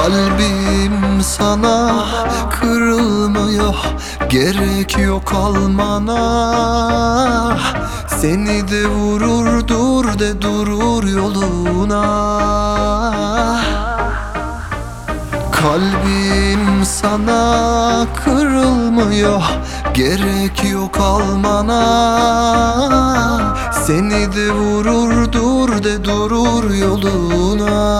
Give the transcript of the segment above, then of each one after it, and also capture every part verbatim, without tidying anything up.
Kalbim sana kırılmıyor, gerek yok almana. Seni de vurur dur de durur yoluna. Kalbim sana kırılmıyor, gerek yok almana. Seni de vurur dur de durur yoluna.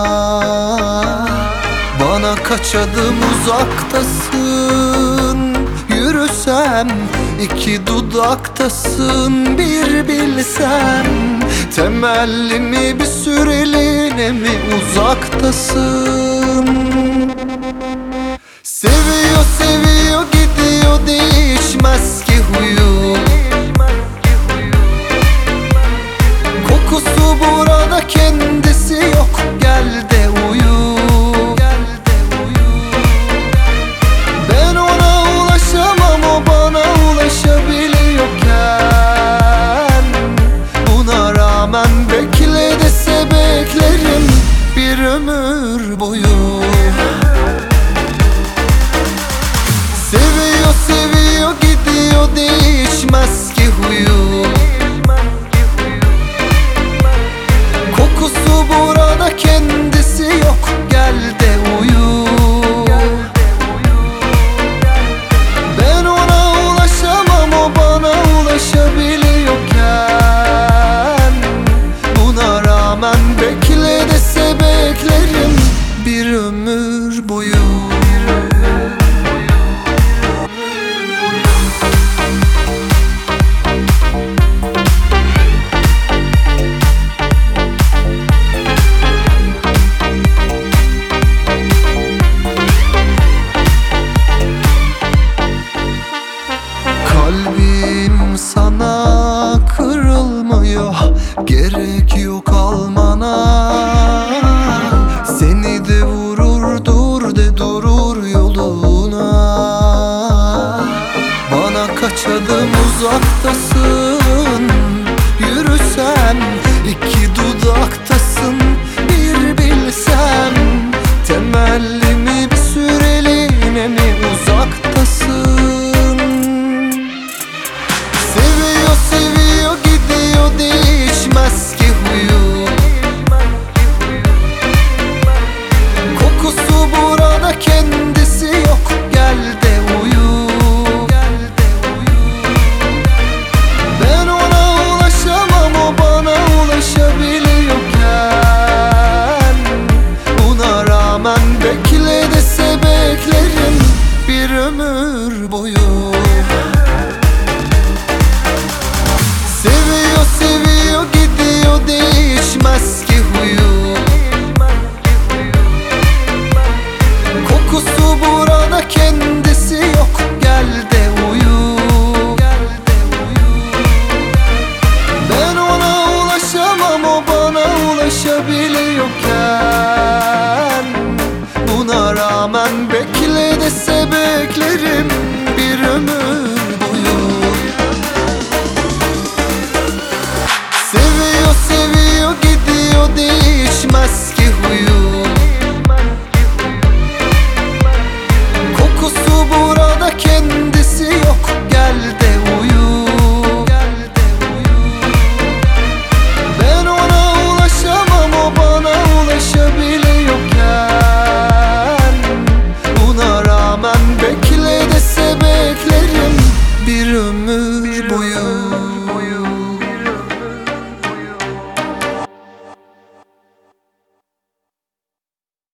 Bana kaç adım uzaktasın, yürüsem iki dudaktasın. Bir bilsem temellimi bir süreliğine mi uzaktasın. Seviyor seviyor gidiyor, değişmez ki huyu. Kokusu burada, kendisi yok, gel de uyu. Ben ona ulaşamam, o bana ulaşabiliyorken. Buna rağmen bekle dese beklerim bir ömür boyu. Seviyor seviyor gidiyor, değişmez ki huyu. Kokusu burada, kendisi yok, gel de uyu. Ben ona ulaşamam, o bana ulaşabiliyorken. Buna rağmen bekle dese beklerim bir ömür boyu. Kalbim sana kırılmıyor, gerek yok almana. Seni de vurur dur de durur yoluna. Bana kaç adım uzaktasın, yürüsem iki dudaktasın. Bir bilsem temellimi bir süreliğine mi uzaktasın. Seviyor seviyor gidiyor, değişmez ki huyu. Kokusu burada, kendisi yok, gel de uyu. Ben ona ulaşamam, o bana ulaşabiliyorken. Buna rağmen bekle dese beklerim bir ömür boyu. Seviyor seviyor gidiyor, değişmez ki huyu. Kokusu burada, kendisi yok, gel de uyu. Ben ona ulaşamam, o bana ulaşabiliyorken. Buna rağmen bekle dese beklerim bir ömür boyu. Seviyor seviyor gidiyor, değişmez